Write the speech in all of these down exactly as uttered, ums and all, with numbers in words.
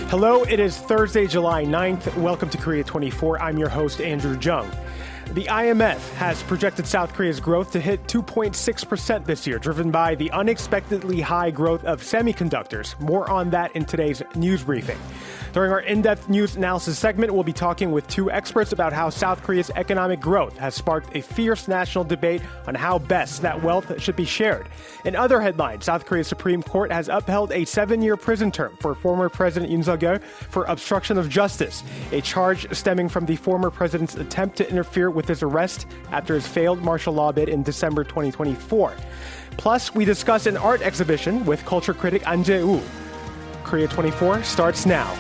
Hello, it is Thursday, July ninth. Welcome to Korea twenty-four. I'm your host, Andrew Jung. The I M F has projected South Korea's growth to hit two point six percent this year, driven by the unexpectedly high growth of semiconductors. More on that in today's news briefing. During our in-depth news analysis segment, we'll be talking with two experts about how South Korea's economic growth has sparked a fierce national debate on how best that wealth should be shared. In other headlines, South Korea's Supreme Court has upheld a seven-year prison term for former President Yoon Suk-yeol for obstruction of justice, a charge stemming from the former president's attempt to interfere with his arrest after his failed martial law bid in December twenty twenty-four. Plus, we discuss an art exhibition with culture critic An Jae-woo. Korea twenty-four starts now.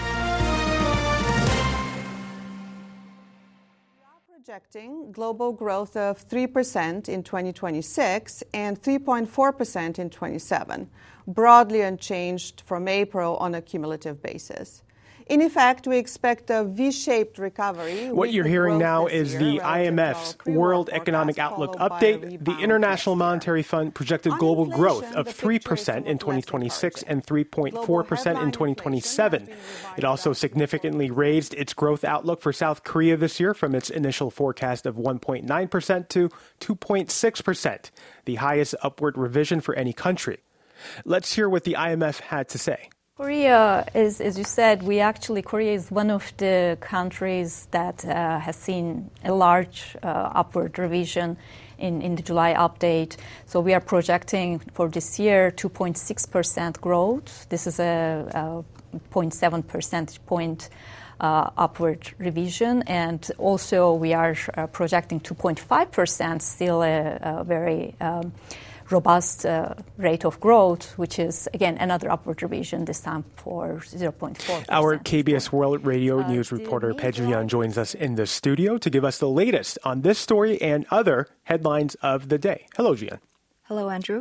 Projecting global growth of three percent in twenty twenty-six and three point four percent in twenty-seven, broadly unchanged from April on a cumulative basis. In effect, we expect a V-shaped recovery. What you're hearing now is the I M F's World Economic Outlook update. The International Monetary Fund projected global growth of three percent in twenty twenty-six and three point four percent in twenty twenty-seven. It also significantly raised its growth outlook for South Korea this year from its initial forecast of one point nine percent to two point six percent, the highest upward revision for any country. Let's hear what the I M F had to say. Korea is, as you said, we actually, Korea is one of the countries that uh, has seen a large uh, upward revision in, in the July update. So we are projecting for this year two point six percent growth. This is a, a zero point seven percentage point uh, upward revision. And also we are uh, projecting two point five percent, still a, a very um, robust uh, rate of growth, which is, again, another upward revision, this time for zero point four percent. Our K B S World Radio uh, News reporter Pei Ju-yeon joins us in the studio to give us the latest on this story and other headlines of the day. Hello, Ji-yeon. Hello, Andrew.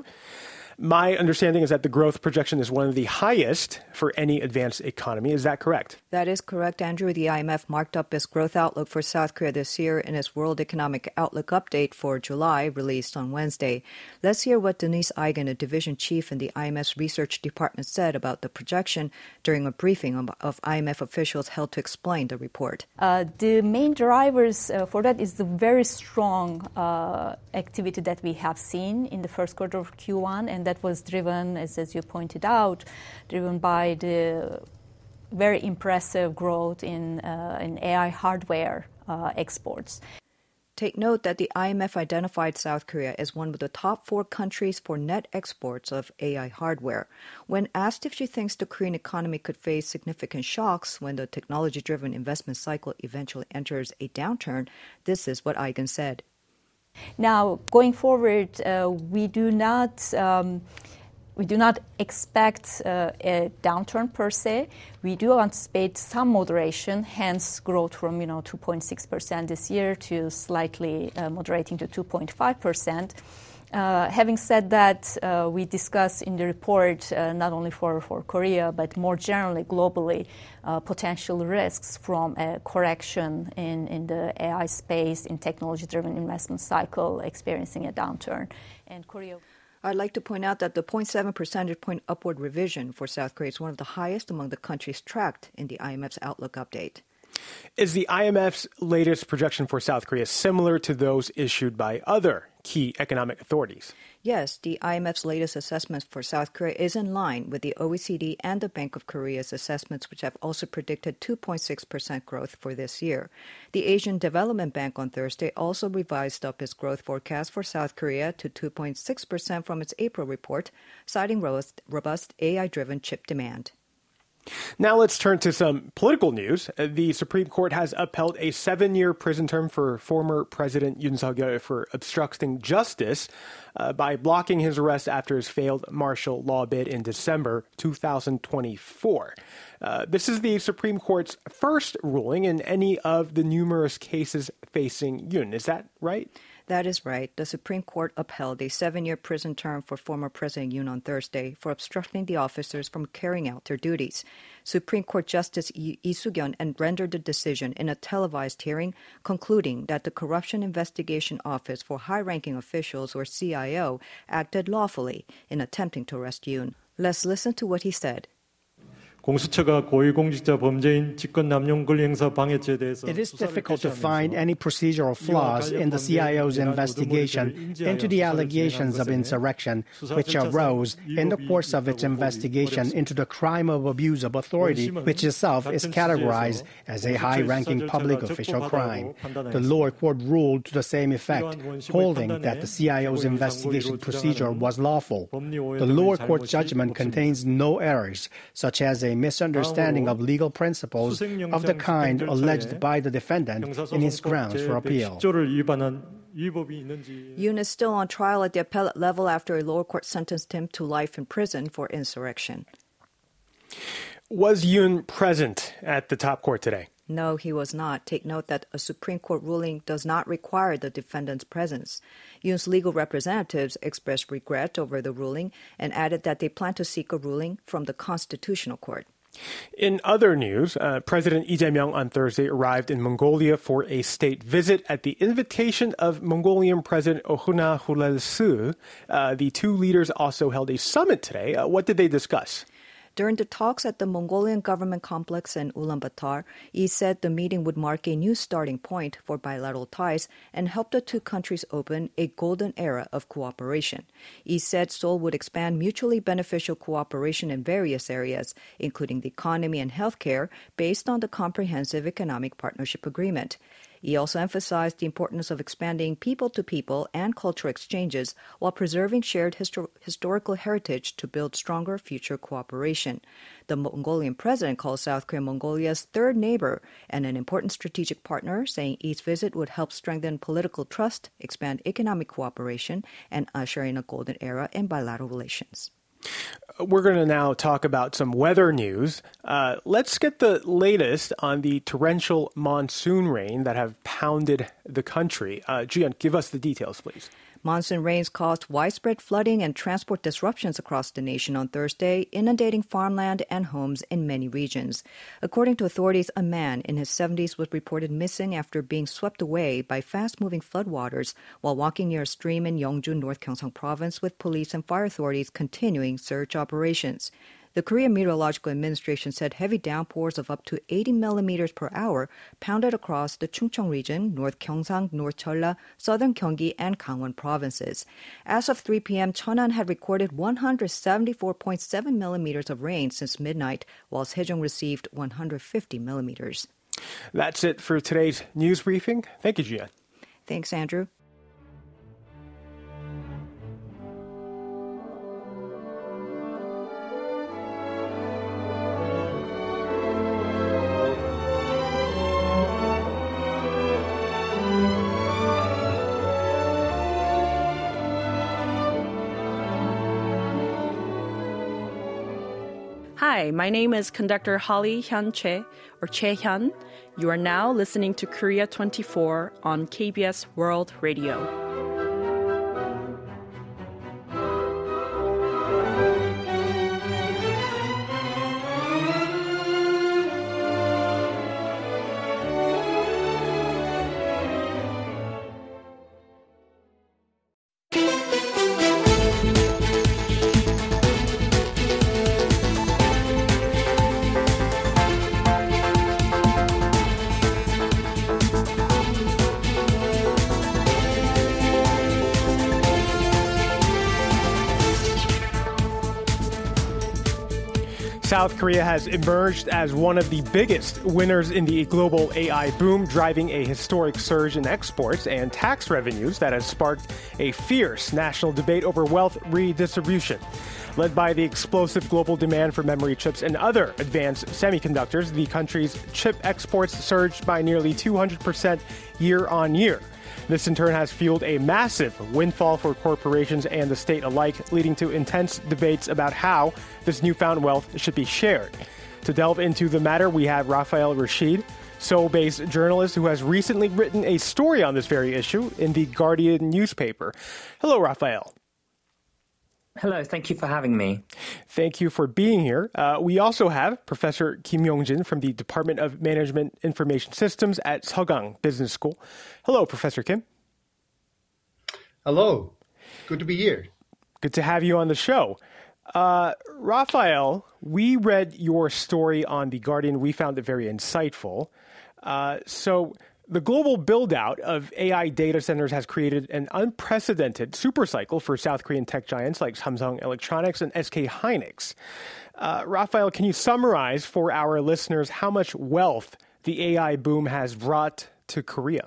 My understanding is that the growth projection is one of the highest for any advanced economy. Is that correct? That is correct, Andrew. The I M F marked up its growth outlook for South Korea this year in its World Economic Outlook update for July, released on Wednesday. Let's hear what Denise Eigen, a division chief in the I M F's research department, said about the projection during a briefing of I M F officials held to explain the report. Uh, the main drivers uh, for that is the very strong uh, activity that we have seen in the first quarter of Q one, and that was driven, as, as you pointed out, driven by the very impressive growth in, uh, in A I hardware uh, exports. Take note that the I M F identified South Korea as one of the top four countries for net exports of A I hardware. When asked if she thinks the Korean economy could face significant shocks when the technology-driven investment cycle eventually enters a downturn, this is what Eigen said. Now, going forward, uh, we do not um, we do not expect uh, a downturn per se. We do anticipate some moderation, hence growth from you know two point six percent this year to slightly uh, moderating to two point five percent. Uh, having said that, uh, we discuss in the report, uh, not only for, for Korea, but more generally globally, uh, potential risks from a correction in, in the A I space, in technology-driven investment cycle, experiencing a downturn. And Korea... I'd like to point out that the zero point seven percentage point upward revision for South Korea is one of the highest among the countries tracked in the I M F's Outlook update. Is the I M F's latest projection for South Korea similar to those issued by other key economic authorities? Yes, the I M F's latest assessment for South Korea is in line with the O E C D and the Bank of Korea's assessments, which have also predicted two point six percent growth for this year. The Asian Development Bank on Thursday also revised up its growth forecast for South Korea to two point six percent from its April report, citing robust A I-driven chip demand. Now let's turn to some political news. The Supreme Court has upheld a seven-year prison term for former President Yoon Suk-yeol for obstructing justice uh, by blocking his arrest after his failed martial law bid in December two thousand twenty-four. Uh, this is the Supreme Court's first ruling in any of the numerous cases facing Yoon. Is that right? That is right. The Supreme Court upheld a seven-year prison term for former President Yoon on Thursday for obstructing the officers from carrying out their duties. Supreme Court Justice Lee Suk-yeon rendered the decision in a televised hearing, concluding that the Corruption Investigation Office for High-Ranking Officials, or C I O, acted lawfully in attempting to arrest Yoon. Let's listen to what he said. 공수처가 고위공직자 범죄인 직권남용 권리행사 방해죄에 대해서 It is difficult to find any procedural flaws in the C I O's investigation into the allegations of insurrection which arose in the course of its investigation into the crime of abuse of authority, which itself is categorized as a high-ranking public official crime. The lower court ruled to the same effect, holding that the C I O's investigation procedure was lawful. The lower court judgment contains no errors, such as a misunderstanding of legal principles of the kind alleged by the defendant in his grounds for appeal. Yoon is still on trial at the appellate level after a lower court sentenced him to life in prison for insurrection. Was Yoon present at the top court today? No, he was not. Take note that a Supreme Court ruling does not require the defendant's presence. Yoon's legal representatives expressed regret over the ruling and added that they plan to seek a ruling from the Constitutional Court. In other news, uh, President Lee Jae-myung on Thursday arrived in Mongolia for a state visit at the invitation of Mongolian President Ohuna Hulasu. Uh, the two leaders also held a summit today. Uh, what did they discuss? During the talks at the Mongolian government complex in Ulaanbaatar, Lee said the meeting would mark a new starting point for bilateral ties and help the two countries open a golden era of cooperation. Lee said Seoul would expand mutually beneficial cooperation in various areas, including the economy and healthcare, based on the Comprehensive Economic Partnership Agreement. He also emphasized the importance of expanding people-to-people and cultural exchanges while preserving shared histor- historical heritage to build stronger future cooperation. The Mongolian president calls South Korea Mongolia's third neighbor and an important strategic partner, saying each visit would help strengthen political trust, expand economic cooperation, and usher in a golden era in bilateral relations. We're going to now talk about some weather news. Uh, let's get the latest on the torrential monsoon rain that have pounded the country. Uh, Jian, give us the details, please. Monsoon rains caused widespread flooding and transport disruptions across the nation on Thursday, inundating farmland and homes in many regions. According to authorities, a man in his seventies was reported missing after being swept away by fast-moving floodwaters while walking near a stream in Yeongju, North Gyeongsang Province, with police and fire authorities continuing search operations. The Korean Meteorological Administration said heavy downpours of up to eighty millimeters per hour pounded across the Chungcheong region, North Gyeongsang, North Jeolla, Southern Gyeonggi, and Gangwon provinces. As of three p.m., Cheonan had recorded one hundred seventy-four point seven millimeters of rain since midnight, while Sejong received one hundred fifty millimeters. That's it for today's news briefing. Thank you, Jian. Thanks, Andrew. Hi, my name is conductor Holly Hyun Che, or Che Hyun. You are now listening to Korea twenty-four on K B S World Radio. South Korea has emerged as one of the biggest winners in the global A I boom, driving a historic surge in exports and tax revenues that has sparked a fierce national debate over wealth redistribution. Led by the explosive global demand for memory chips and other advanced semiconductors, the country's chip exports surged by nearly two hundred percent year on year. This in turn has fueled a massive windfall for corporations and the state alike, leading to intense debates about how this newfound wealth should be shared. To delve into the matter, we have Rafael Rashid, Seoul-based journalist who has recently written a story on this very issue in the Guardian newspaper. Hello, Rafael. Hello, thank you for having me. Thank you for being here. Uh, we also have Professor Kim Yong-jin from the Department of Management Information Systems at Seogang Business School. Hello, Professor Kim. Hello. Good to be here. Good to have you on the show. Uh, Raphael, we read your story on The Guardian. We found it very insightful. Uh, so the global build-out of A I data centers has created an unprecedented supercycle for South Korean tech giants like Samsung Electronics and S K Hynix. Uh, Raphael, can you summarize for our listeners how much wealth the A I boom has brought to Korea?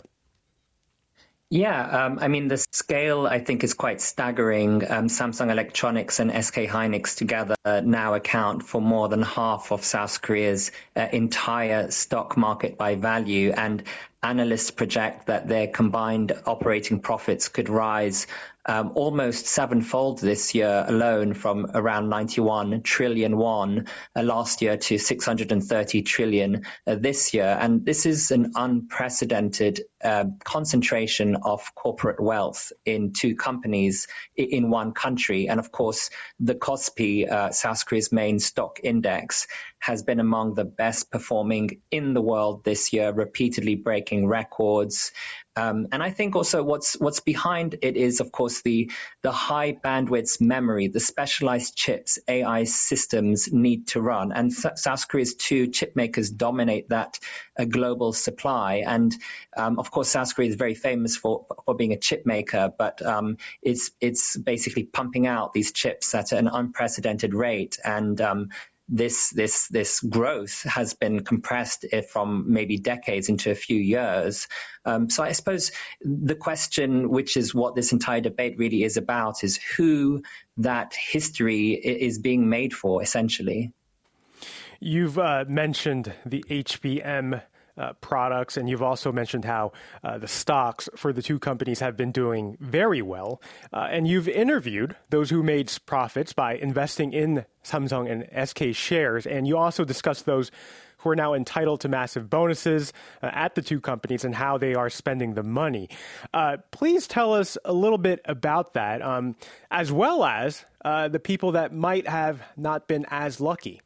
Yeah, um, I mean, the scale, I think, is quite staggering. Um, Samsung Electronics and S K Hynix together now account for more than half of South Korea's uh, entire stock market by value. And analysts project that their combined operating profits could rise um, almost sevenfold this year alone, from around ninety-one trillion won uh, last year to six hundred thirty trillion uh, this year. And this is an unprecedented uh, concentration of corporate wealth in two companies in one country. And of course, the Kospi, uh, South Korea's main stock index, has been among the best performing in the world this year, repeatedly breaking records. Um, and I think also what's what's behind it is, of course, the the high bandwidth memory, the specialized chips A I systems need to run. And S- South Korea's two chip makers dominate that uh, global supply. And um, of course, South Korea is very famous for for being a chip maker, but um, it's it's basically pumping out these chips at an unprecedented rate. And um, This this this growth has been compressed from maybe decades into a few years. Um, so I suppose the question, which is what this entire debate really is about, is who that history is being made for, essentially. You've uh, mentioned the H B M Uh, products, and you've also mentioned how uh, the stocks for the two companies have been doing very well. Uh, and you've interviewed those who made profits by investing in Samsung and S K shares, and you also discussed those who are now entitled to massive bonuses uh, at the two companies and how they are spending the money. Uh, please tell us a little bit about that, um, as well as uh, the people that might have not been as lucky.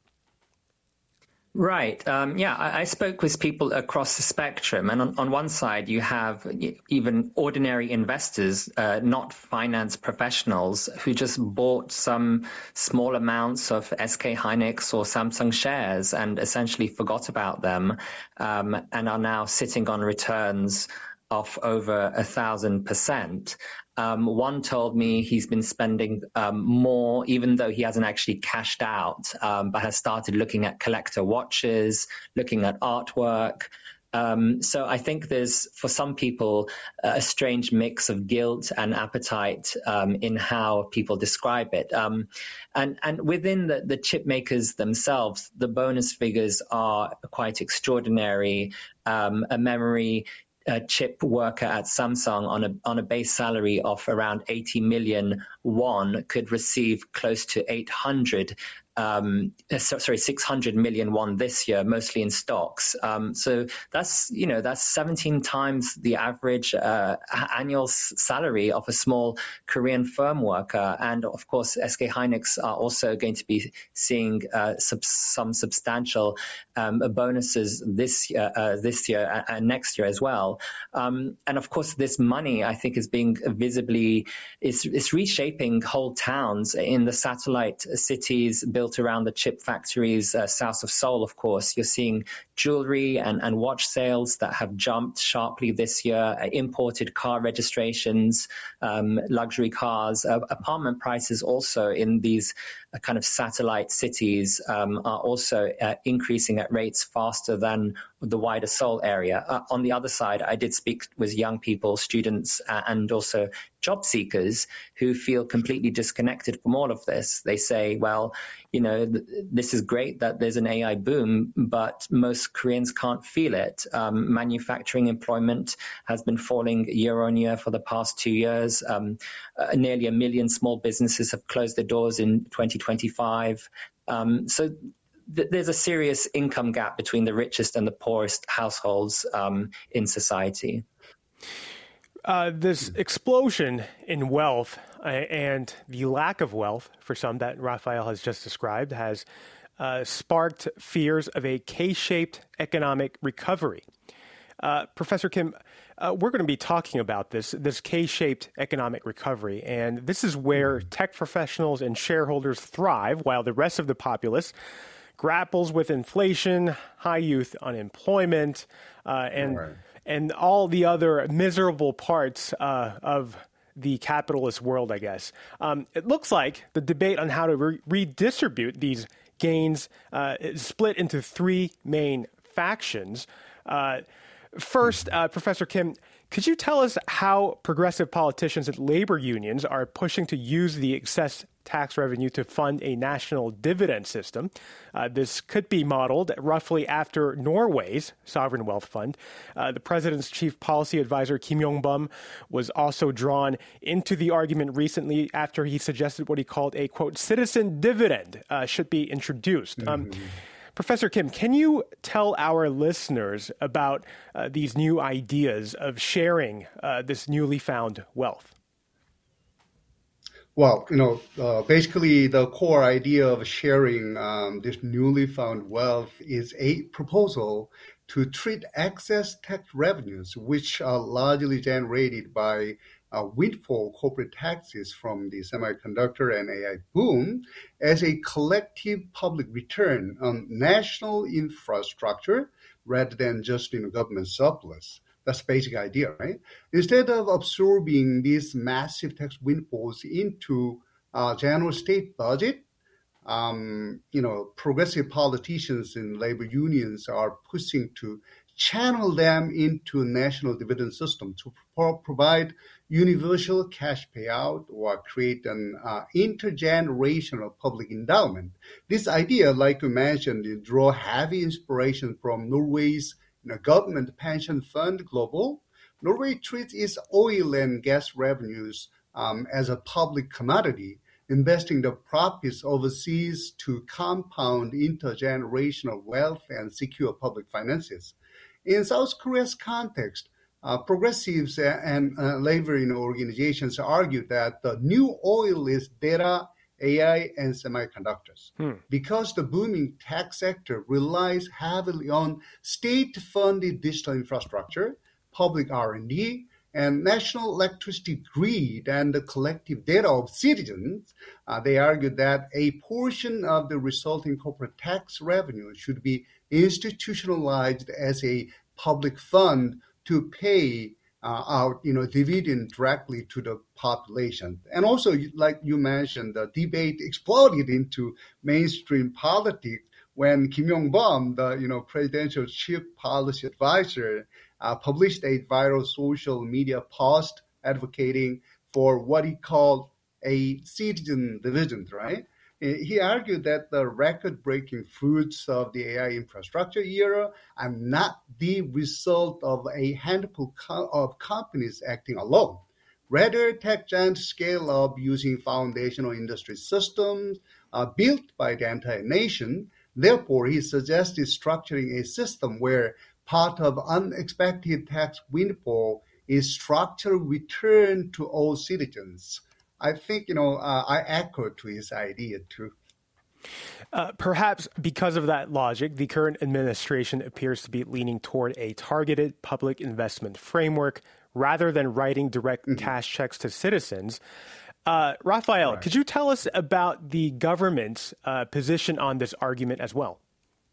Right. Um, yeah, I, I spoke with people across the spectrum. And on, on one side, you have even ordinary investors, uh, not finance professionals, who just bought some small amounts of S K Hynix or Samsung shares and essentially forgot about them um, and are now sitting on returns of over a thousand percent. Um, one told me he's been spending um, more, even though he hasn't actually cashed out, um, but has started looking at collector watches, looking at artwork. Um, so I think there's, for some people, a strange mix of guilt and appetite um, in how people describe it. Um, and, and within the, the chip makers themselves, the bonus figures are quite extraordinary. Um, a memory A chip worker at Samsung on a on a base salary of around eighty million won could receive close to eight hundred, um, sorry, six hundred million won this year, mostly in stocks. Um, so that's, you know, that's seventeen times the average uh, annual salary of a small Korean firm worker. And of course, S K Hynix are also going to be seeing uh, sub- some substantial um, bonuses this year, uh, this year and next year as well. Um, and of course, this money, I think, is being visibly, is, is reshaping whole towns in the satellite cities built around the chip factories uh, south of Seoul. Of course, you're seeing jewelry and, and watch sales that have jumped sharply this year, uh, imported car registrations, um, luxury cars, uh, apartment prices also in these uh, kind of satellite cities um, are also uh, increasing at rates faster than the wider Seoul area. Uh, on the other side, I did speak with young people, students, uh, and also job seekers who feel completely disconnected from all of this. They say, well, you know, th- this is great that there's an A I boom, but most Koreans can't feel it. Um, manufacturing employment has been falling year on year for the past two years. Um, uh, nearly a million small businesses have closed their doors in twenty twenty-five. Um, so there's a serious income gap between the richest and the poorest households um, in society. Uh, this explosion in wealth uh, and the lack of wealth for some that Raphael has just described has uh, sparked fears of a K-shaped economic recovery. Uh, Professor Kim, Uh, we're going to be talking about this, this K-shaped economic recovery. And this is where tech professionals and shareholders thrive while the rest of the populace grapples with inflation, high youth unemployment, uh, and right. and all the other miserable parts uh, of the capitalist world, I guess. Um, it looks like the debate on how to re- redistribute these gains uh, is split into three main factions. Uh, first, uh, Professor Kim, could you tell us how progressive politicians and labor unions are pushing to use the excess tax revenue to fund a national dividend system? Uh, this could be modeled roughly after Norway's sovereign wealth fund. Uh, the president's chief policy advisor, Kim Yong-bum, was also drawn into the argument recently after he suggested what he called a, quote, citizen dividend uh, should be introduced. Mm-hmm. Um, Professor Kim, can you tell our listeners about uh, these new ideas of sharing uh, this newly found wealth? Well, you know, uh, basically the core idea of sharing um, this newly found wealth is a proposal to treat excess tax revenues, which are largely generated by uh, windfall corporate taxes from the semiconductor and A I boom, as a collective public return on national infrastructure rather than just in a government surplus. That's the basic idea, right? Instead of absorbing these massive tax windfalls into uh, general state budget, um, you know, progressive politicians and labor unions are pushing to channel them into a national dividend system to pro- provide universal cash payout or create an uh, intergenerational public endowment. This idea, like you mentioned, it draw heavy inspiration from Norway's you know, government pension fund global. Norway treats its oil and gas revenues um, as a public commodity, investing the profits overseas to compound intergenerational wealth and secure public finances. In South Korea's context, uh, progressives and uh, labor you know, organizations argue that the new oil is data, A I, and semiconductors. Hmm. Because the booming tech sector relies heavily on state-funded digital infrastructure, public R and D, and national electricity grid and the collective data of citizens, uh, they argue that a portion of the resulting corporate tax revenue should be institutionalized as a public fund to pay uh, out, you know, dividend directly to the population. And also, like you mentioned, the debate exploded into mainstream politics when Kim Yong-bum, the you know presidential chief policy advisor, uh, published a viral social media post advocating for what he called a citizen dividend, right? He argued that the record-breaking fruits of the A I infrastructure era are not the result of a handful of companies acting alone. Rather, tech giants scale up using foundational industry systems uh, built by the entire nation. Therefore, he suggested structuring a system where part of unexpected tax windfall is structural return to all citizens. I think, you know, uh, I echo to his idea, too. Uh, perhaps because of that logic, the current administration appears to be leaning toward a targeted public investment framework rather than writing direct mm-hmm. cash checks to citizens. Uh, Raphael, right. could you tell us about the government's uh, position on this argument as well?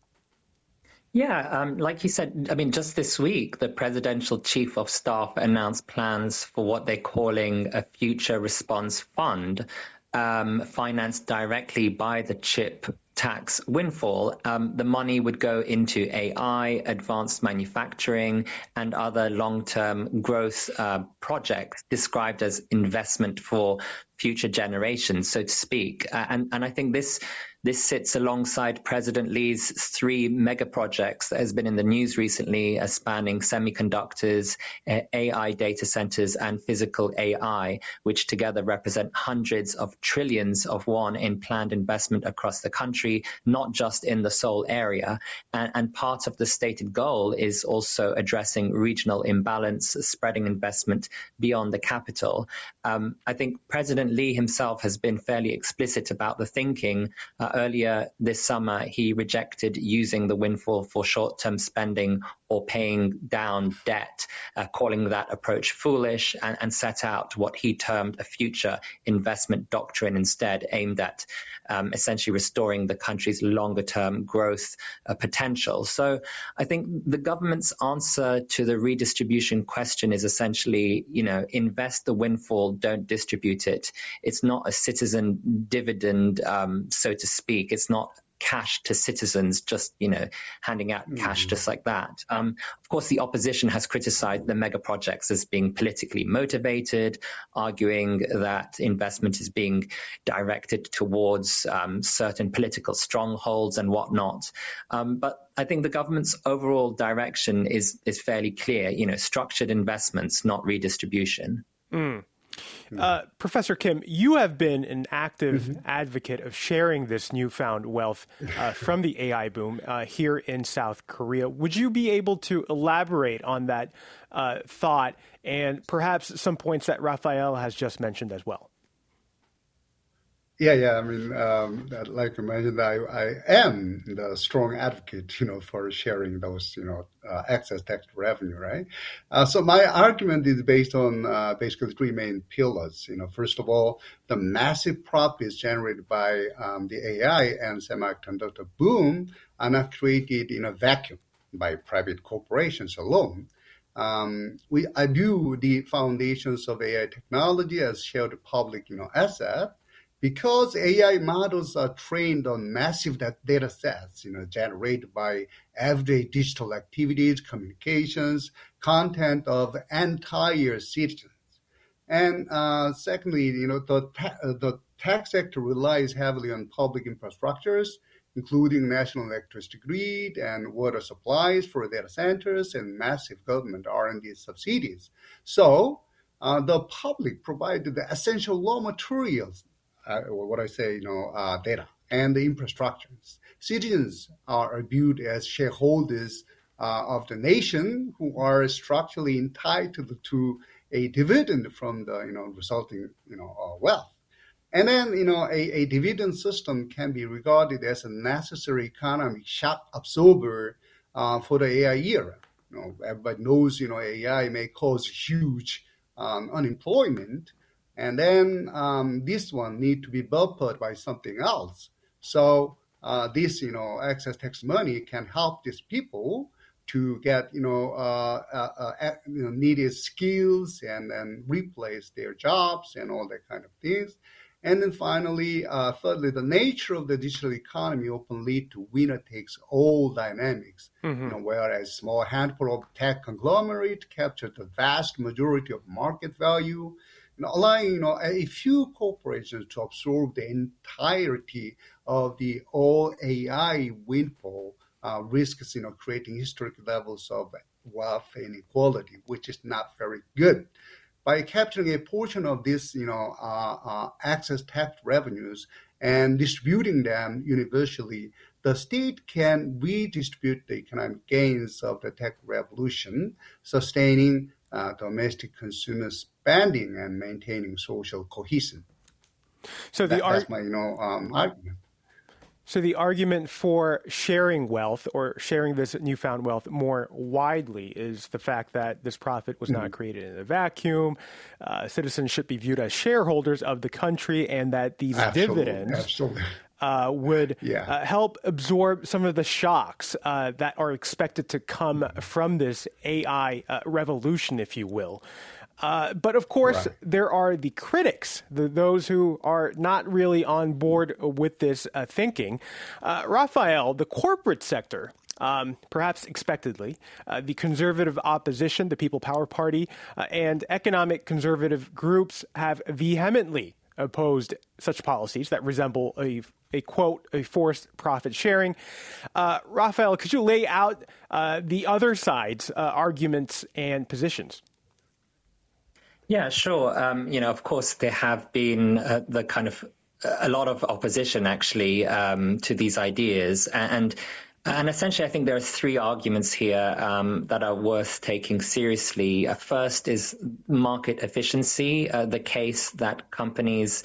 Yeah, um, like you said, I mean, just this week, the presidential chief of staff announced plans for what they're calling a future response fund, um, financed directly by the chip tax windfall. Um, the money would go into A I, advanced manufacturing, and other long-term growth uh, projects described as investment for future generations, so to speak. Uh, and, and I think this This sits alongside President Lee's three mega projects that has been in the news recently, uh, spanning semiconductors, uh, A I data centers, and physical A I, which together represent hundreds of trillions of won in planned investment across the country, not just in the Seoul area. And, and part of the stated goal is also addressing regional imbalance, spreading investment beyond the capital. Um, I think President President Lee himself has been fairly explicit about the thinking. Uh, earlier this summer, he rejected using the windfall for short-term spending or paying down debt, uh, calling that approach foolish, and, and set out what he termed a future investment doctrine instead, aimed at um, essentially restoring the country's longer-term growth uh, potential. So I think the government's answer to the redistribution question is essentially, you know, invest the windfall, don't distribute it. It's not a citizen dividend, um, so to speak. It's not cash to citizens, just, you know, handing out cash mm-hmm. just like that. Um, of course, the opposition has criticized the mega projects as being politically motivated, arguing that investment is being directed towards um, certain political strongholds and whatnot. Um, but I think the government's overall direction is is fairly clear, you know, structured investments, not redistribution. Mm. Uh, Professor Kim, you have been an active mm-hmm. advocate of sharing this newfound wealth uh, from the A I boom uh, here in South Korea. Would you be able to elaborate on that uh, thought and perhaps some points that Raphael has just mentioned as well? Yeah, yeah. I mean, um, like you mentioned, I, I am the strong advocate, you know, for sharing those, you know, uh, excess tax revenue, right? Uh, so my argument is based on uh, basically three main pillars. You know, first of all, the massive profits generated by um, the A I and semiconductor boom are not created in a vacuum by private corporations alone. Um, we I view the foundations of A I technology as shared public, you know, asset. Because A I models are trained on massive data sets, you know, generated by everyday digital activities, communications, content of entire citizens. And uh, secondly, you know, the, ta- the tech sector relies heavily on public infrastructures, including national electricity grid and water supplies for data centers and massive government R and D subsidies. So uh, the public provided the essential raw materials, Uh, what I say, you know, uh, data and the infrastructures. Citizens are viewed as shareholders uh, of the nation who are structurally entitled to a dividend from the, you know, resulting, you know, uh, wealth. And then, you know, a, a dividend system can be regarded as a necessary economic shock absorber uh, for the A I era. You know, everybody knows, you know, A I may cause huge um, unemployment. And then um, this one need to be buffered by something else. So uh, this, you know, excess tax money can help these people to get, you know, uh, uh, uh, you know needed skills and then replace their jobs and all that kind of things. And then finally, uh, thirdly, the nature of the digital economy often lead to winner-takes-all dynamics. Mm-hmm. You know, whereas small handful of tech conglomerate capture the vast majority of market value, you know, allowing, you know, a few corporations to absorb the entirety of the all A I windfall uh, risks, you know, creating historic levels of wealth inequality, which is not very good. By capturing a portion of this, you know, uh, uh, excess tax revenues and distributing them universally, the state can redistribute the economic gains of the tech revolution, sustaining uh, domestic consumer spending and maintaining social cohesion. So the that, ar- that's my, you know, um, argument. So the argument for sharing wealth or sharing this newfound wealth more widely is the fact that this profit was mm-hmm. not created in a vacuum. Uh, citizens should be viewed as shareholders of the country, and that these absolutely, dividends absolutely. Uh, would yeah. uh, help absorb some of the shocks uh, that are expected to come from this A I uh, revolution, if you will. Uh, but of course, right. there are the critics, the, those who are not really on board with this uh, thinking. Uh, Raphael, the corporate sector, um, perhaps expectedly, uh, the conservative opposition, the People Power Party, uh, and economic conservative groups have vehemently opposed such policies that resemble a, a quote, a forced profit sharing. Uh, Raphael, could you lay out uh, the other side's uh, arguments and positions? Yeah, sure. Um, you know, of course, there have been uh, the kind of uh, a lot of opposition actually um, to these ideas. And And essentially, I think there are three arguments here um, that are worth taking seriously. Uh, first is market efficiency, uh, the case that companies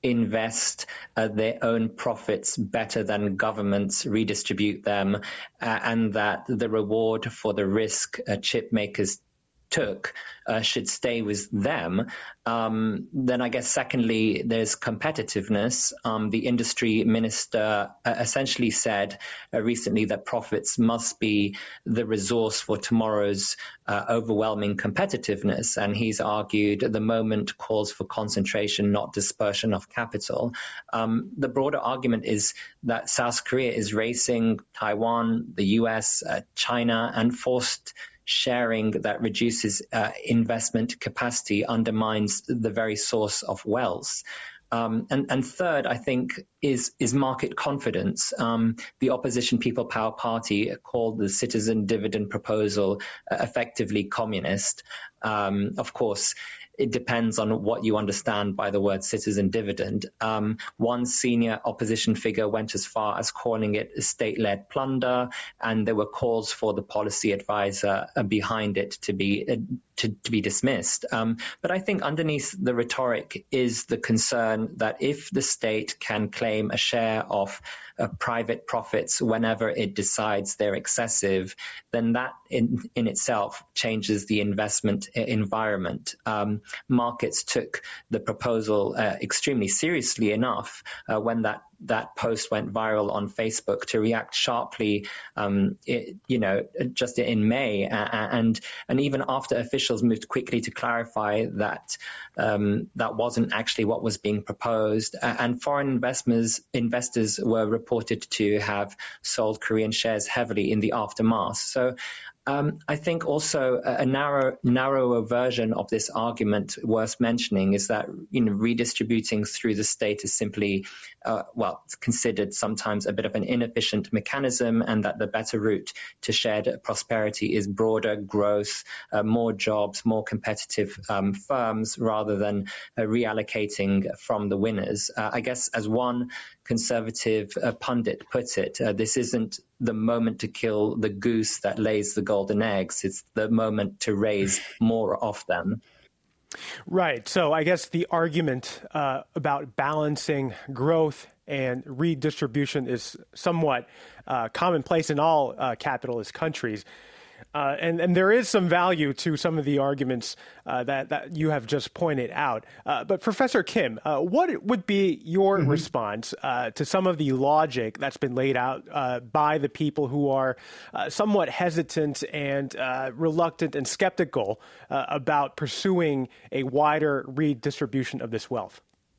invest uh, their own profits better than governments redistribute them, uh, and that the reward for the risk uh, chip makers took uh, should stay with them. Um, then I guess secondly, there's competitiveness. Um, the industry minister uh, essentially said uh, recently that profits must be the resource for tomorrow's uh, overwhelming competitiveness. And he's argued the moment calls for concentration, not dispersion of capital. Um, the broader argument is that South Korea is racing Taiwan, the U S, uh, China, and forced sharing that reduces uh, investment capacity undermines the very source of wealth. Um, and, and third, I think, is is market confidence. Um, the opposition People Power Party called the citizen dividend proposal uh, effectively communist. Um, of course, it depends on what you understand by the word citizen dividend. Um, one senior opposition figure went as far as calling it state-led plunder, and there were calls for the policy advisor behind it to be uh, to, to be dismissed. Um, but I think underneath the rhetoric is the concern that if the state can claim a share of uh, private profits whenever it decides they're excessive, then that in, in itself changes the investment environment. Um, markets took the proposal uh, extremely seriously enough uh, when that that post went viral on Facebook to react sharply, um, it, you know, just in May. And and even after officials moved quickly to clarify that um, that wasn't actually what was being proposed. And foreign investors, investors were reported to have sold Korean shares heavily in the aftermath. So Um, I think also a, a narrow, narrower version of this argument worth mentioning is that, you know, redistributing through the state is simply, uh, well, it's considered sometimes a bit of an inefficient mechanism, and that the better route to shared prosperity is broader growth, uh, more jobs, more competitive um, firms, rather than uh, reallocating from the winners. Uh, I guess as one conservative uh, pundit puts it, uh, this isn't the moment to kill the goose that lays the golden eggs. It's the moment to raise more of them. Right. So I guess the argument uh, about balancing growth and redistribution is somewhat uh, commonplace in all uh, capitalist countries. Uh, and, and there is some value to some of the arguments uh, that, that you have just pointed out. Uh, but Professor Kim, uh, what would be your mm-hmm. response uh, to some of the logic that's been laid out uh, by the people who are uh, somewhat hesitant and uh, reluctant and skeptical uh, about pursuing a wider redistribution of this wealth?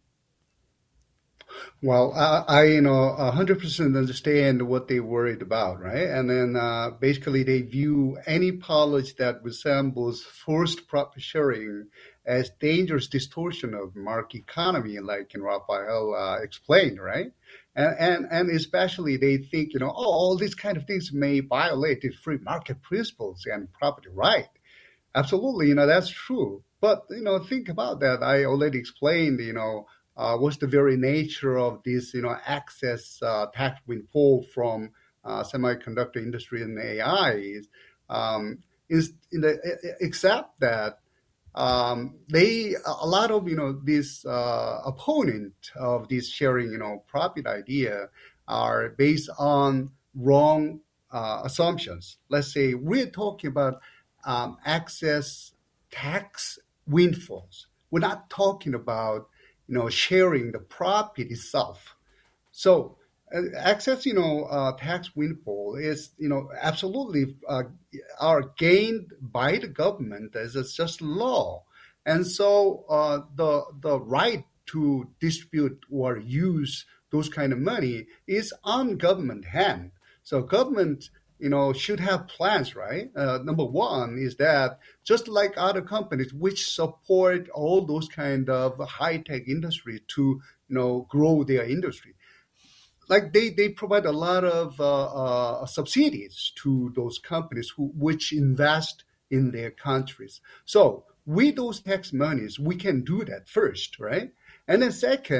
Well, I, I, you know, one hundred percent understand what they're worried about, right? And then uh, basically they view any policy that resembles forced profit sharing as dangerous distortion of market economy, like in Raphael uh, explained, right? And, and and especially they think, you know, oh, all these kind of things may violate the free market principles and property right. Absolutely, you know, that's true. But, you know, think about that. I already explained, you know, Uh, what's the very nature of this, you know, excess uh, tax windfall from uh, semiconductor industry and A I is, um, is in the, except that um, they a lot of you know these uh, opponent of this sharing, you know, profit idea are based on wrong uh, assumptions. Let's say we're talking about um, excess tax windfalls. We're not talking about you know, sharing the profit itself. So uh, excess, you know, uh, tax windfall is, you know, absolutely uh, are gained by the government as it's just law. And so uh, the the right to distribute or use those kind of money is on government hand. So government, you know, should have plans, right? Uh, number one is that just like other companies which support all those kind of high-tech industry to, you know, grow their industry, like they, they provide a lot of uh, uh, subsidies to those companies who which invest in their countries. So with those tax monies, we can do that first, right? And then second,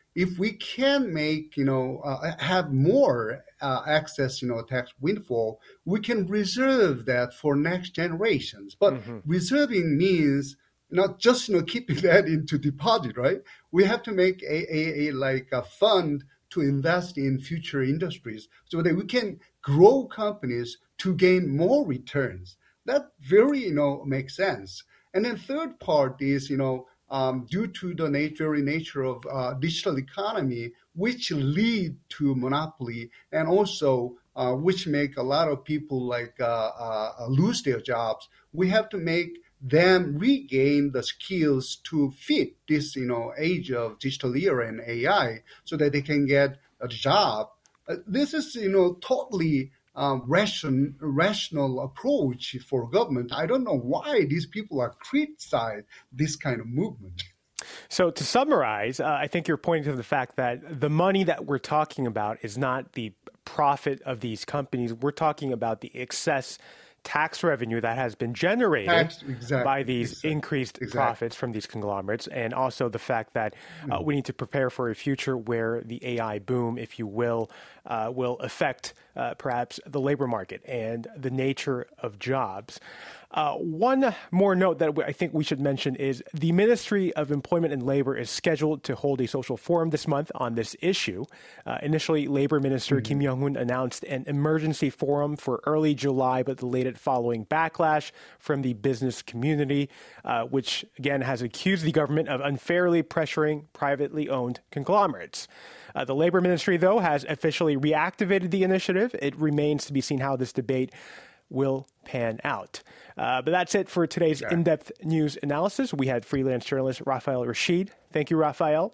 if we can make, you know, uh, have more uh, access, you know, tax windfall, we can reserve that for next generations. But mm-hmm. reserving means not just, you know, keeping that into deposit, right? We have to make a, a, a like a fund to invest in future industries so that we can grow companies to gain more returns. That very, you know, makes sense. And then third part is, you know, um, due to the nat- very nature of uh, digital economy, which lead to monopoly and also uh, which make a lot of people like uh, uh, lose their jobs, we have to make them regain the skills to fit this, you know, age of digital era and A I so that they can get a job. Uh, this is, you know, totally um, ration, rational approach for government. I don't know why these people are criticizing this kind of movement. So to summarize, uh, I think you're pointing to the fact that the money that we're talking about is not the profit of these companies. We're talking about the excess tax revenue that has been generated tax, exactly, by these exactly, increased exactly. profits from these conglomerates, and also the fact that uh, we need to prepare for a future where the A I boom, if you will, uh, will affect uh, perhaps the labor market and the nature of jobs. Uh, one more note that I think we should mention is the Ministry of Employment and Labor is scheduled to hold a social forum this month on this issue. Uh, initially, Labor Minister mm-hmm. Kim Young-hoon announced an emergency forum for early July, but delayed it following backlash from the business community, uh, which again has accused the government of unfairly pressuring privately owned conglomerates. Uh, the Labor Ministry, though, has officially reactivated the initiative. It remains to be seen how this debate will pan out. Uh, but that's it for today's okay. in-depth news analysis. We had freelance journalist Rafael Rashid. Thank you, Rafael.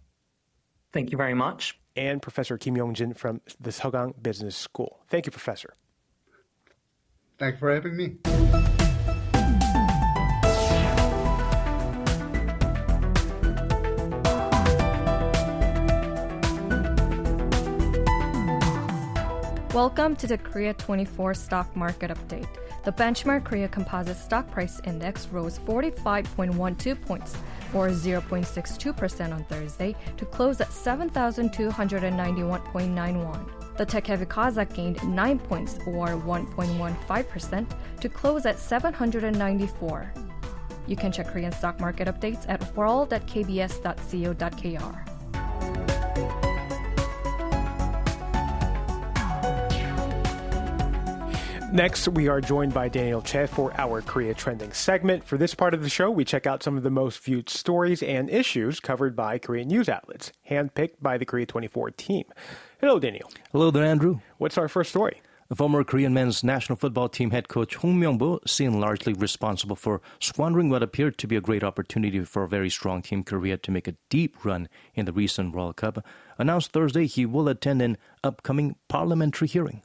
Thank you very much. And Professor Kim Yong-jin from the Seogang Business School. Thank you, Professor. Thanks for having me. Welcome to the Korea twenty-four Stock Market Update. The benchmark Korea Composite Stock Price Index rose forty-five point one two points, or zero point six two percent on Thursday, to close at seven thousand two hundred ninety-one point nine one. The tech-heavy Kazakh gained nine points, or one point one five percent, to close at seven hundred ninety-four. You can check Korean stock market updates at world dot k b s dot co dot k r. Next, we are joined by Daniel Che for our Korea Trending segment. For this part of the show, we check out some of the most viewed stories and issues covered by Korean news outlets, handpicked by the Korea twenty-four team. Hello, Daniel. Hello there, Andrew. What's our first story? The former Korean men's national football team head coach Hong Myung-bo, seen largely responsible for squandering what appeared to be a great opportunity for a very strong Team Korea to make a deep run in the recent World Cup, announced Thursday he will attend an upcoming parliamentary hearing.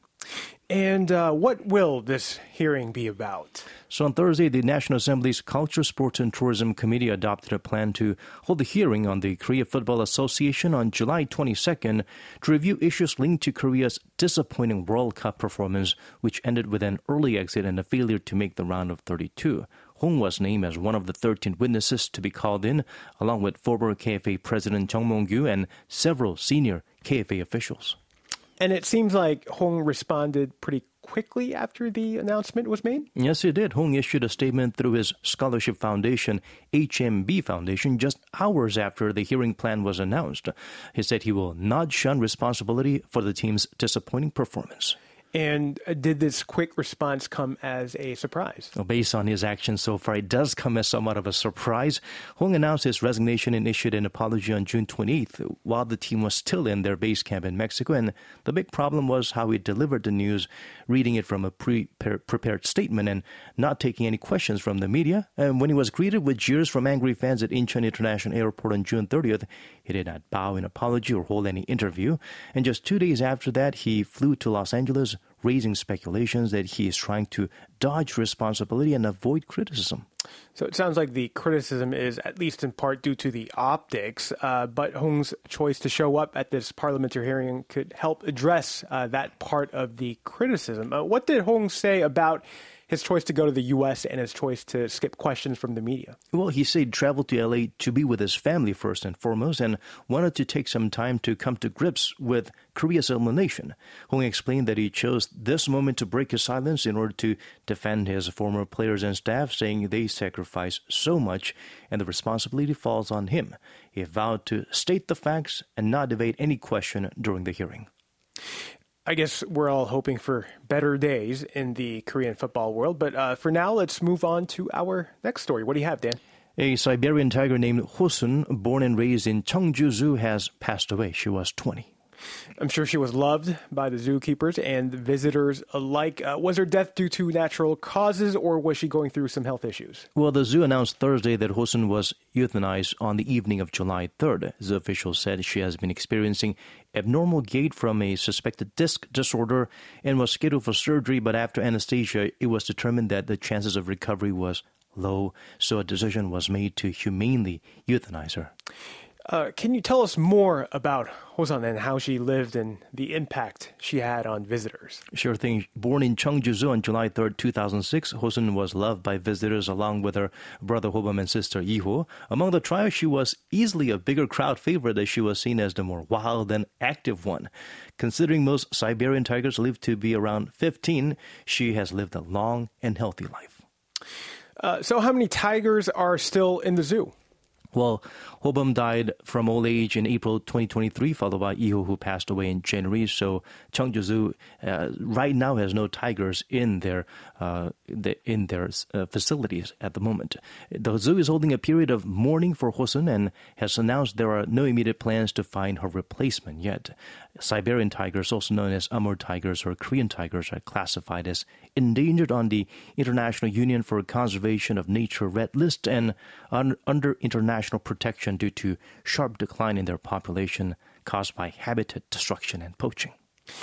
And uh, what will this hearing be about? So on Thursday, the National Assembly's Culture, Sports and Tourism Committee adopted a plan to hold a hearing on the Korea Football Association on July twenty-second to review issues linked to Korea's disappointing World Cup performance, which ended with an early exit and a failure to make the round of thirty-two. Hong was named as one of the thirteen witnesses to be called in, along with former K F A President Jung Mong-gyu and several senior K F A officials. And it seems like Hong responded pretty quickly after the announcement was made? Yes, he did. Hong issued a statement through his scholarship foundation, H M B Foundation, just hours after the hearing plan was announced. He said he will not shun responsibility for the team's disappointing performance. And did this quick response come as a surprise? Well, based on his actions so far, it does come as somewhat of a surprise. Hong announced his resignation and issued an apology on June twenty-eighth while the team was still in their base camp in Mexico. And the big problem was how he delivered the news, reading it from a pre-prepared statement and not taking any questions from the media. And when he was greeted with jeers from angry fans at Incheon International Airport on June thirtieth, he did not bow in apology or hold any interview. And just two days after that, he flew to Los Angeles, raising speculations that he is trying to dodge responsibility and avoid criticism. So it sounds like the criticism is at least in part due to the optics, uh, but Hong's choice to show up at this parliamentary hearing could help address uh, that part of the criticism. Uh, what did Hong say about his choice to go to the U S and his choice to skip questions from the media? Well, he said he traveled to L A to be with his family first and foremost and wanted to take some time to come to grips with Korea's elimination. Hong explained that he chose this moment to break his silence in order to defend his former players and staff, saying they sacrificed so much and the responsibility falls on him. He vowed to state the facts and not evade any question during the hearing. I guess we're all hoping for better days in the Korean football world. But uh, for now, let's move on to our next story. What do you have, Dan? A Siberian tiger named Hosun, born and raised in Cheongju Zoo, has passed away. She was twenty. I'm sure she was loved by the zookeepers and visitors alike. Uh, was her death due to natural causes, or was she going through some health issues? Well, the zoo announced Thursday that Hosun was euthanized on the evening of July third. Zoo officials said she has been experiencing abnormal gait from a suspected disc disorder and was scheduled for surgery, but after anesthesia, it was determined that the chances of recovery was low, so a decision was made to humanely euthanize her. Uh, can you tell us more about Hosun and how she lived and the impact she had on visitors? Sure thing. Born in Cheongju Zoo on July third, two thousand six, Hosun was loved by visitors along with her brother Hobam and sister Iho. Among the trio, she was easily a bigger crowd favorite as she was seen as the more wild and active one. Considering most Siberian tigers live to be around fifteen, she has lived a long and healthy life. Uh, so how many tigers are still in the zoo? Well, Hobam died from old age in April twenty twenty-three, followed by Iho, who passed away in January. So Cheongju Zoo uh, right now has no tigers in their uh, the, in their uh, facilities at the moment. The zoo is holding a period of mourning for Hosun and has announced there are no immediate plans to find her replacement yet. Siberian tigers, also known as Amur tigers or Korean tigers, are classified as endangered on the International Union for Conservation of Nature Red List and un- under international protection due to sharp decline in their population caused by habitat destruction and poaching.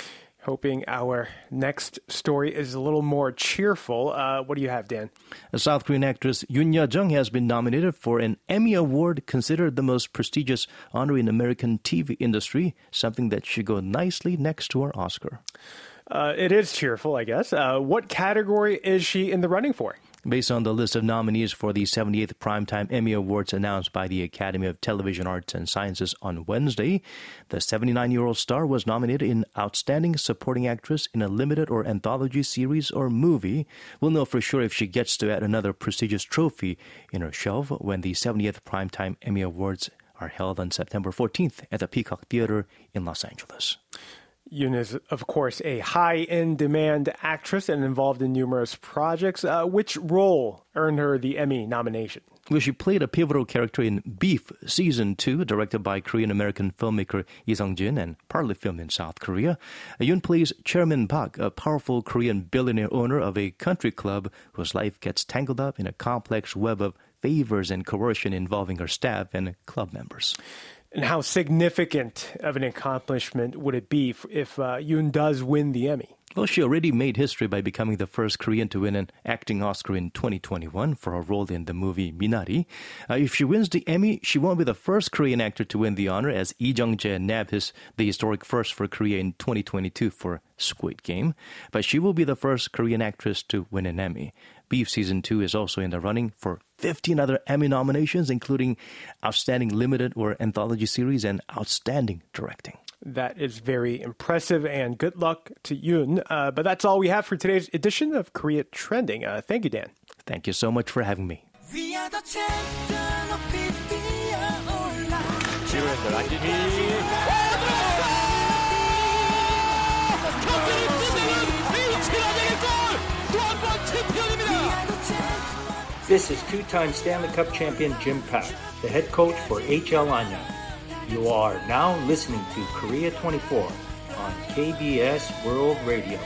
Hoping our next story is a little more cheerful. Uh, what do you have, Dan? A South Korean actress Yoon Ya-jung has been nominated for an Emmy Award, considered the most prestigious honor in American T V industry, something that should go nicely next to her Oscar. Uh, it is cheerful, I guess. Uh, what category is she in the running for? Based on the list of nominees for the seventy-eighth Primetime Emmy Awards announced by the Academy of Television Arts and Sciences on Wednesday, the seventy-nine-year-old star was nominated in Outstanding Supporting Actress in a Limited or Anthology Series or Movie. We'll know for sure if she gets to add another prestigious trophy in her shelf when the seventieth Primetime Emmy Awards are held on September fourteenth at the Peacock Theater in Los Angeles. Yoon is, of course, a high-in-demand actress and involved in numerous projects. Uh, which role earned her the Emmy nomination? Well, she played a pivotal character in Beef Season two, directed by Korean-American filmmaker Lee Sung-jin and partly filmed in South Korea. Yoon plays Chairman Park, a powerful Korean billionaire owner of a country club whose life gets tangled up in a complex web of favors and coercion involving her staff and club members. And how significant of an accomplishment would it be if, if uh, Yoon does win the Emmy? Well, she already made history by becoming the first Korean to win an acting Oscar in twenty twenty-one for her role in the movie Minari. Uh, if she wins the Emmy, she won't be the first Korean actor to win the honor, as Lee Jung-jae nabbed his, the historic first for Korea in twenty twenty-two for Squid Game. But she will be the first Korean actress to win an Emmy. Beef Season two is also in the running for fifteen other Emmy nominations, including Outstanding Limited or Anthology Series and Outstanding Directing. That is very impressive, and good luck to Yoon. Uh, but that's all we have for today's edition of Korea Trending. Uh, thank you, Dan. Thank you so much for having me. This is two-time Stanley Cup champion Jim Pack, the head coach for H L Anyang. You are now listening to Korea twenty-four on K B S World Radio.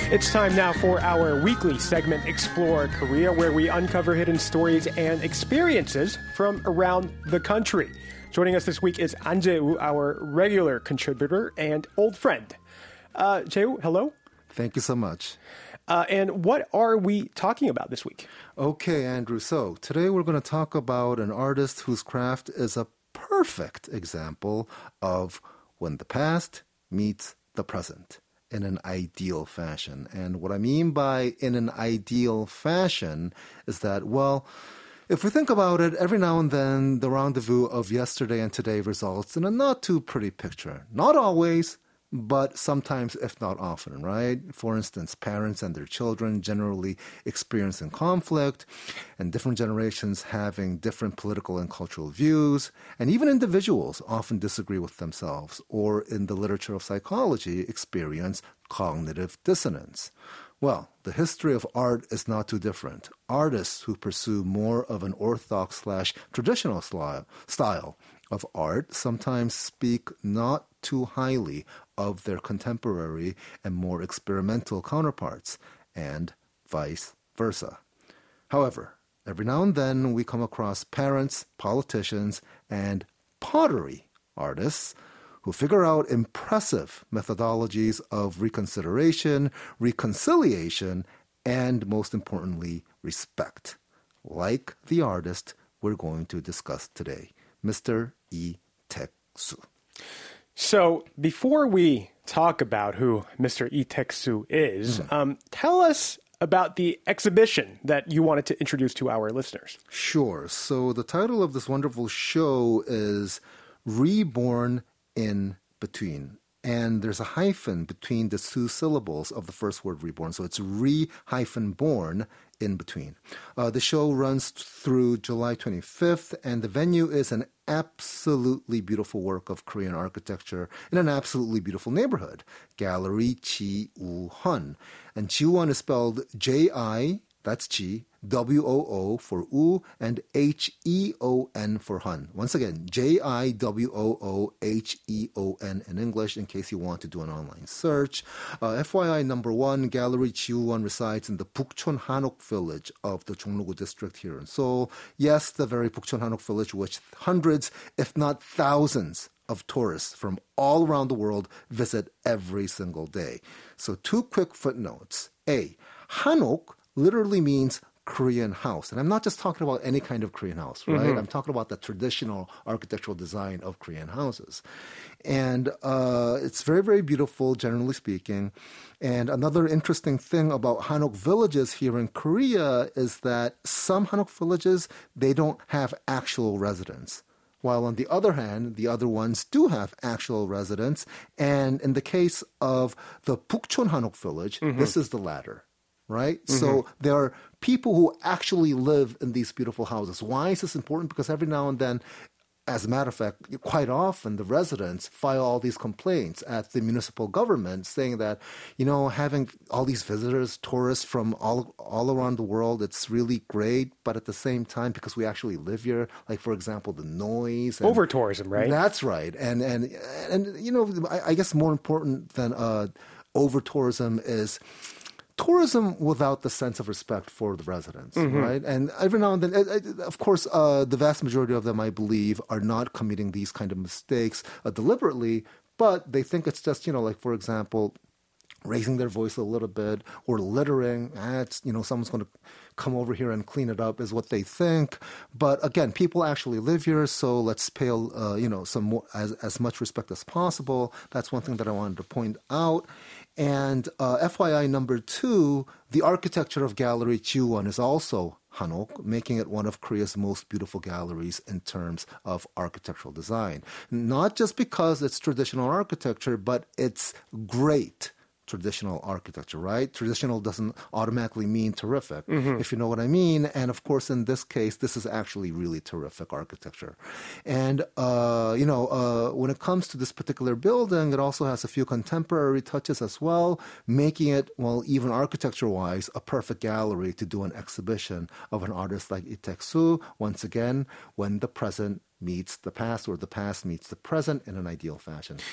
It's time now for our weekly segment, Explore Korea, where we uncover hidden stories and experiences from around the country. Joining us this week is An Jae-woo, our regular contributor and old friend. Uh, Jae-woo, hello. Thank you so much. Uh, and what are we talking about this week? Okay, Andrew. So today we're going to talk about an artist whose craft is a perfect example of when the past meets the present in an ideal fashion. And what I mean by in an ideal fashion is that, well, if we think about it, every now and then the rendezvous of yesterday and today results in a not too pretty picture. Not always, but sometimes, if not often, right? For instance, parents and their children generally experiencing conflict, and different generations having different political and cultural views, and even individuals often disagree with themselves, or in the literature of psychology, experience cognitive dissonance. Well, the history of art is not too different. Artists who pursue more of an orthodox slash traditional style of art sometimes speak not too highly of their contemporary and more experimental counterparts, and vice versa. However, every now and then we come across parents, politicians, and pottery artists who figure out impressive methodologies of reconsideration, reconciliation, and most importantly, respect, like the artist we're going to discuss today, Mister Lee Taek-soo. So before we talk about who Mister Lee Taek-soo is, mm-hmm. um, tell us about the exhibition that you wanted to introduce to our listeners. Sure. So the title of this wonderful show is Reborn in Between. And there's a hyphen between the two syllables of the first word reborn. So it's re-born in between. Uh, the show runs through July twenty-fifth, and the venue is an absolutely beautiful work of Korean architecture in an absolutely beautiful neighborhood, Gallery Ji-woo-hun. And Ji-woo-hun is spelled J I, that's Ji, W O O for U, and H E O N for Hun. Once again, J I W O O H E O N in English, in case you want to do an online search. Uh, F Y I number one, Gallery Ji-woo-hun resides in the Bukchon Hanok village of the Jongno-gu district here in Seoul. Yes, the very Bukchon Hanok village, which hundreds, if not thousands, of tourists from all around the world visit every single day. So two quick footnotes. A, Hanok literally means Korean house. And I'm not just talking about any kind of Korean house, right? Mm-hmm. I'm talking about the traditional architectural design of Korean houses. And uh, it's very, very beautiful, generally speaking. And another interesting thing about Hanok villages here in Korea is that some Hanok villages, they don't have actual residents. While on the other hand, the other ones do have actual residents. And in the case of the Bukchon Hanok village, mm-hmm. this is the latter. Right? Mm-hmm. So there are people who actually live in these beautiful houses. Why is this important? Because every now and then, as a matter of fact, quite often the residents file all these complaints at the municipal government saying that, you know, having all these visitors, tourists from all all around the world, it's really great. But at the same time, because we actually live here, like, for example, the noise. Over tourism, right? That's right. And, and, and you know, I, I guess more important than uh, over tourism is tourism without the sense of respect for the residents, mm-hmm. right? And every now and then, of course, uh, the vast majority of them, I believe, are not committing these kind of mistakes uh, deliberately, but they think it's just, you know, like, for example, raising their voice a little bit or littering. Ah, it's, you know, someone's going to come over here and clean it up is what they think. But again, people actually live here, so let's pay, uh, you know, some more, as, as much respect as possible. That's one thing that I wanted to point out. And uh, F Y I number two, the architecture of Gallery Ji-woo-hun is also Hanok, making it one of Korea's most beautiful galleries in terms of architectural design. Not just because it's traditional architecture, but it's great traditional architecture, right? Traditional doesn't automatically mean terrific, mm-hmm. if you know what I mean. And of course, in this case, this is actually really terrific architecture. And, uh, you know, uh, when it comes to this particular building, it also has a few contemporary touches as well, making it, well, even architecture-wise, a perfect gallery to do an exhibition of an artist like Lee Taek-soo, once again, when the present meets the past, or the past meets the present in an ideal fashion.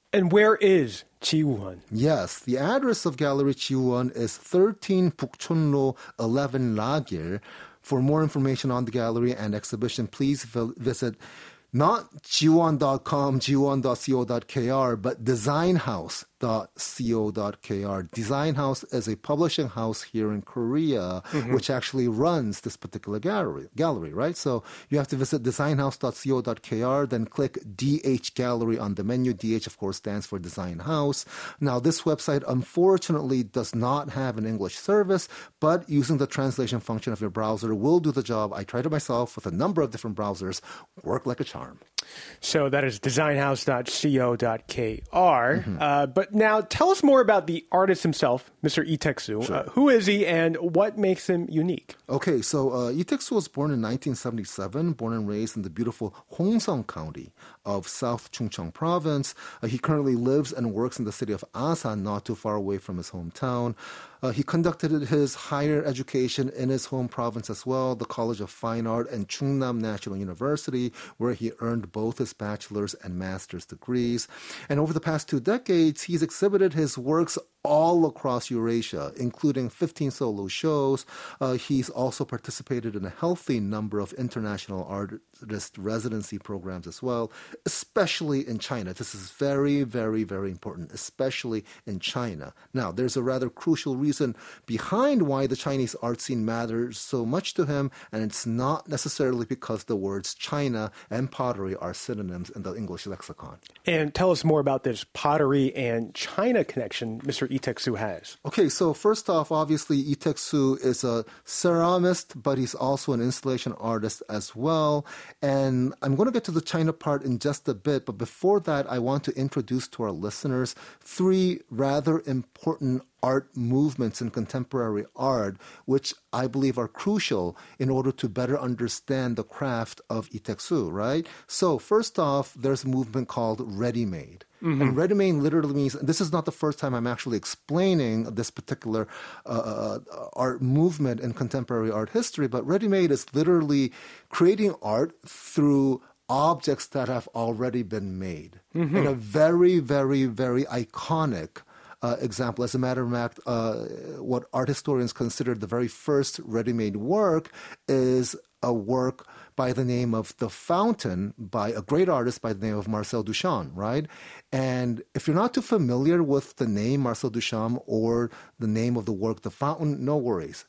And where is Jiwon? Yes, the address of Gallery Jiwon is thirteen Bukchonlo eleven Lagir. For more information on the gallery and exhibition, please visit not jiwon dot com, jiwon dot co dot k r, but designhouse dot co dot k r. Design House is a publishing house here in Korea, mm-hmm. which actually runs this particular gallery, gallery, right? So you have to visit designhouse dot co dot k r, then click D H Gallery on the menu. D H, of course, stands for Design House. Now, this website, unfortunately, does not have an English service, but using the translation function of your browser will do the job. I tried it myself with a number of different browsers. Work like a charm. So that is designhouse dot co dot k r. Mm-hmm. Uh, but now tell us more about the artist himself, Mister Lee Taek-soo. Sure. Uh, who is he and what makes him unique? Okay, so uh, Lee Taek-soo was born in nineteen seventy-seven, born and raised in the beautiful Hongseong County of South Chungcheong Province. Uh, he currently lives and works in the city of Asan, not too far away from his hometown. Uh, he conducted his higher education in his home province as well, the College of Fine Art and Chungnam National University, where he earned both his bachelor's and master's degrees. And over the past two decades, he's exhibited his works all across Eurasia, including fifteen solo shows. Uh, he's also participated in a healthy number of international artist residency programs as well, especially in China. This is very, very, very important, especially in China. Now, there's a rather crucial reason behind why the Chinese art scene matters so much to him, and it's not necessarily because the words China and pottery are synonyms in the English lexicon. And tell us more about this pottery and China connection Mister Lee Taek-soo has. Okay, so first off, obviously, Lee Taek-soo is a ceramist, but he's also an installation artist as well. And I'm going to get to the China part in just a bit, but before that, I want to introduce to our listeners three rather important art movements in contemporary art, which I believe are crucial in order to better understand the craft of Lee Taek-soo, right? So first off, there's a movement called ready-made. Mm-hmm. And ready-made literally means, and this is not the first time I'm actually explaining this particular uh, art movement in contemporary art history, but ready-made is literally creating art through objects that have already been made mm-hmm. in a very, very, very iconic Uh, example. As a matter of fact, uh, what art historians consider the very first ready-made work is a work by the name of The Fountain by a great artist by the name of Marcel Duchamp, right? And if you're not too familiar with the name Marcel Duchamp or the name of the work The Fountain, no worries.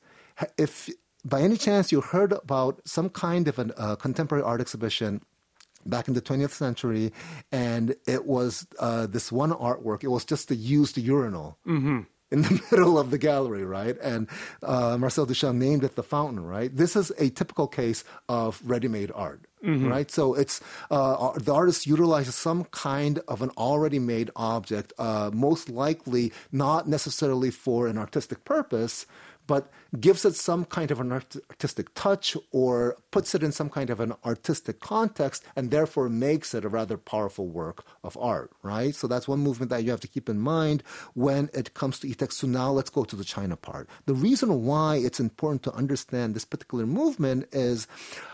If by any chance you heard about some kind of a uh, contemporary art exhibition back in the twentieth century, and it was uh, this one artwork. It was just a used urinal mm-hmm. in the middle of the gallery, right? And uh, Marcel Duchamp named it The Fountain, right? This is a typical case of ready-made art, mm-hmm. right? So it's uh, the artist utilizes some kind of an already made object, uh, most likely not necessarily for an artistic purpose, but gives it some kind of an artistic touch or puts it in some kind of an artistic context and therefore makes it a rather powerful work of art, right? So that's one movement that you have to keep in mind when it comes to Lee Taek-soo. Now let's go to the China part. The reason why it's important to understand this particular movement is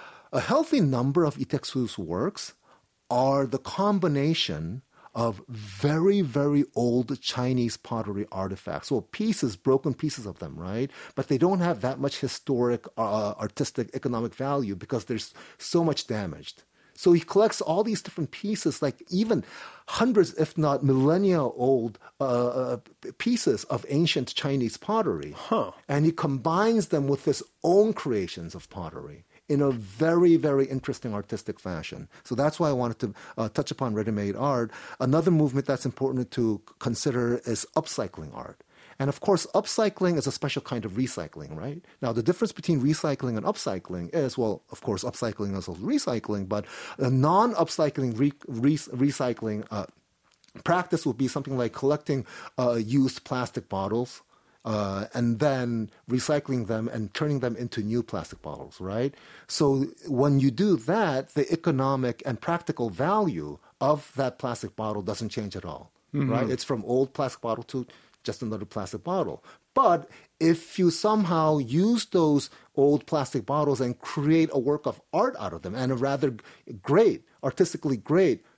a healthy number of Lee Taek-soo's works are the combination of very, very old Chinese pottery artifacts. So pieces, broken pieces of them, right? But they don't have that much historic, uh, artistic, economic value because there's so much damaged. So he collects all these different pieces, like even hundreds, if not millennia old uh, pieces of ancient Chinese pottery. Huh. And he combines them with his own creations of pottery in a very, very interesting artistic fashion. So that's why I wanted to uh, touch upon ready-made art. Another movement that's important to consider is upcycling art. And of course, upcycling is a special kind of recycling, right? Now, the difference between recycling and upcycling is, well, of course, upcycling is also recycling, but a non-upcycling re- re- recycling uh, practice would be something like collecting uh, used plastic bottles, Uh, and then recycling them and turning them into new plastic bottles, right? So when you do that, the economic and practical value of that plastic bottle doesn't change at all, mm-hmm. right? It's from old plastic bottle to just another plastic bottle. But if you somehow use those old plastic bottles and create a work of art out of them, and a rather great, artistically great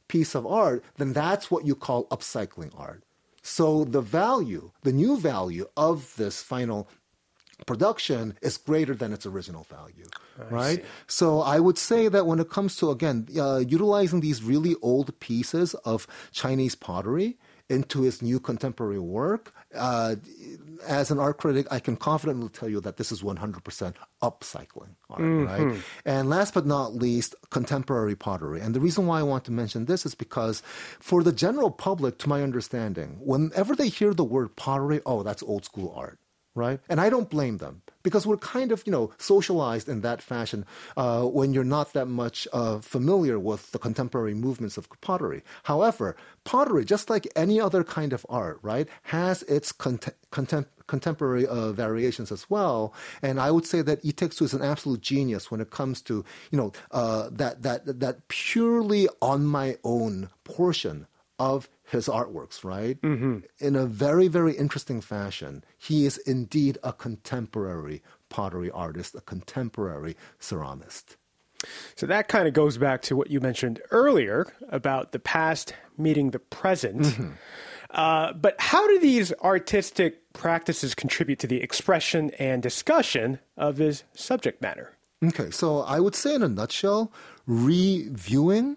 piece of art, then that's what you call upcycling art. So the value, the new value of this final production is greater than its original value, I right? See. So I would say that when it comes to, again, uh, utilizing these really old pieces of Chinese pottery into his new contemporary work, uh, as an art critic, I can confidently tell you that this is one hundred percent upcycling art, mm-hmm. right? And last but not least, contemporary pottery. And the reason why I want to mention this is because for the general public, to my understanding, whenever they hear the word pottery, oh, that's old school art. Right? And I don't blame them because we're kind of, you know, socialized in that fashion uh, when you're not that much uh, familiar with the contemporary movements of pottery. However, pottery, just like any other kind of art, right, has its cont- contem- contemporary uh, variations as well. And I would say that Lee Taek-soo is an absolute genius when it comes to, you know, uh, that that that purely on my own portion of his artworks, right? Mm-hmm. In a very, very interesting fashion, he is indeed a contemporary pottery artist, a contemporary ceramist. So that kind of goes back to what you mentioned earlier about the past meeting the present. Mm-hmm. Uh, but how do these artistic practices contribute to the expression and discussion of his subject matter? Okay, so I would say in a nutshell, reviewing,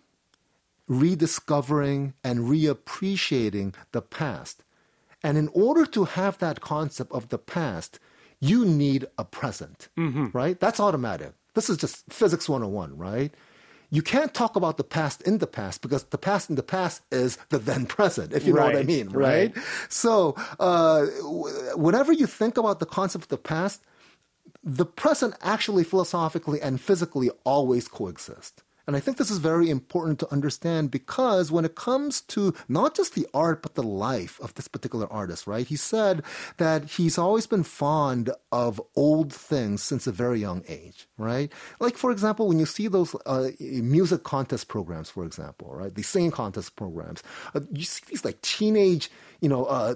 rediscovering and reappreciating the past. And in order to have that concept of the past, you need a present, mm-hmm. right? That's automatic. This is just physics one oh one, right? You can't talk about the past in the past because the past in the past is the then present, if you right. know what I mean, right? right. So uh, whenever you think about the concept of the past, the present actually philosophically and physically always coexist. And I think this is very important to understand because when it comes to not just the art, but the life of this particular artist, right? He said that he's always been fond of old things since a very young age, right? Like, for example, when you see those uh, music contest programs, for example, right? The singing contest programs, uh, you see these like teenage, you know, uh,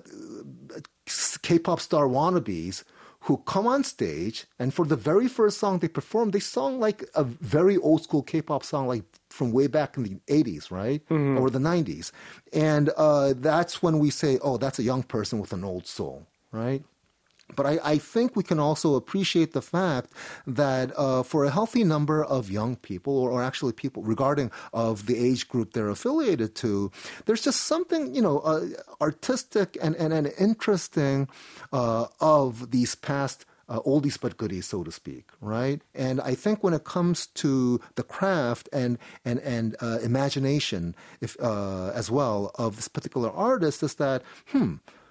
K-pop star wannabes who come on stage, and for the very first song they perform, they sung like a very old school K-pop song, like from way back in the eighties, right? Mm-hmm. Or the nineties. And uh, that's when we say, oh, that's a young person with an old soul, right? But I, I think we can also appreciate the fact that uh, for a healthy number of young people, or, or actually people regarding of the age group they're affiliated to, there's just something, you know, uh, artistic and, and, and interesting uh, of these past uh, oldies but goodies, so to speak, right? And I think when it comes to the craft and and and uh, imagination, if uh, as well of this particular artist, is that hmm,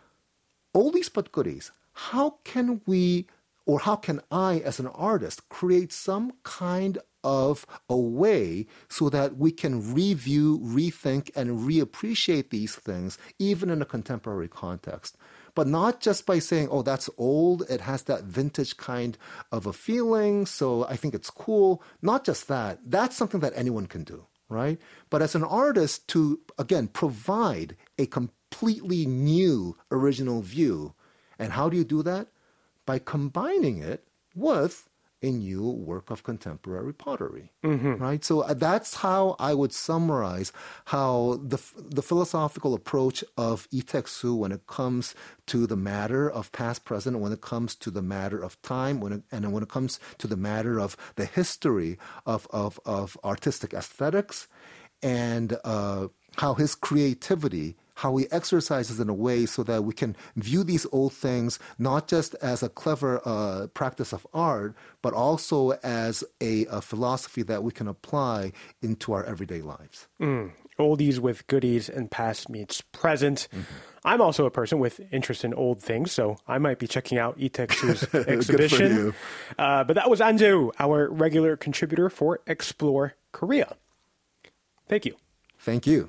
oldies but goodies. How can we, or how can I as an artist create some kind of a way so that we can review, rethink, and reappreciate these things, even in a contemporary context? But not just by saying, oh, that's old, it has that vintage kind of a feeling, so I think it's cool. Not just that. That's something that anyone can do, right? But as an artist, to, again, provide a completely new original view. And how do you do that? By combining it with a new work of contemporary pottery, mm-hmm. right? So that's how I would summarize how the the philosophical approach of Lee Taek-soo when it comes to the matter of past, present, when it comes to the matter of time, when it, and when it comes to the matter of the history of of, of artistic aesthetics, and uh, how his creativity, how he exercises in a way so that we can view these old things not just as a clever uh, practice of art, but also as a, a philosophy that we can apply into our everyday lives. Mm. Oldies with goodies and past meets present. Mm-hmm. I'm also a person with interest in old things, so I might be checking out Lee Taek-soo's exhibition. Good for you. Uh, but that was An Jae-woo, our regular contributor for Explore Korea. Thank you. Thank you.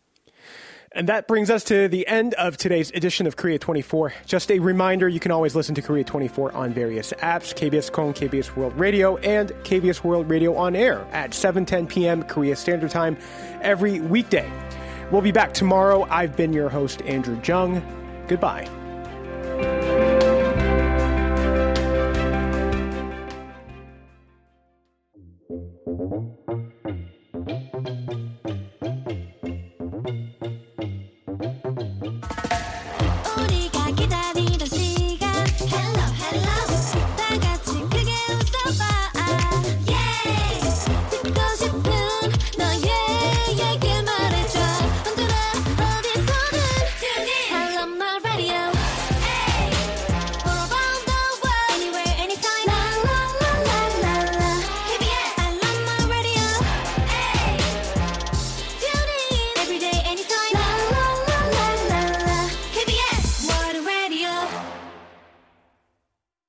And that brings us to the end of today's edition of Korea twenty-four. Just a reminder, you can always listen to Korea twenty-four on various apps, K B S Kong, K B S World Radio, and K B S World Radio on air at seven ten p.m. Korea Standard Time every weekday. We'll be back tomorrow. I've been your host, Andrew Jung. Goodbye.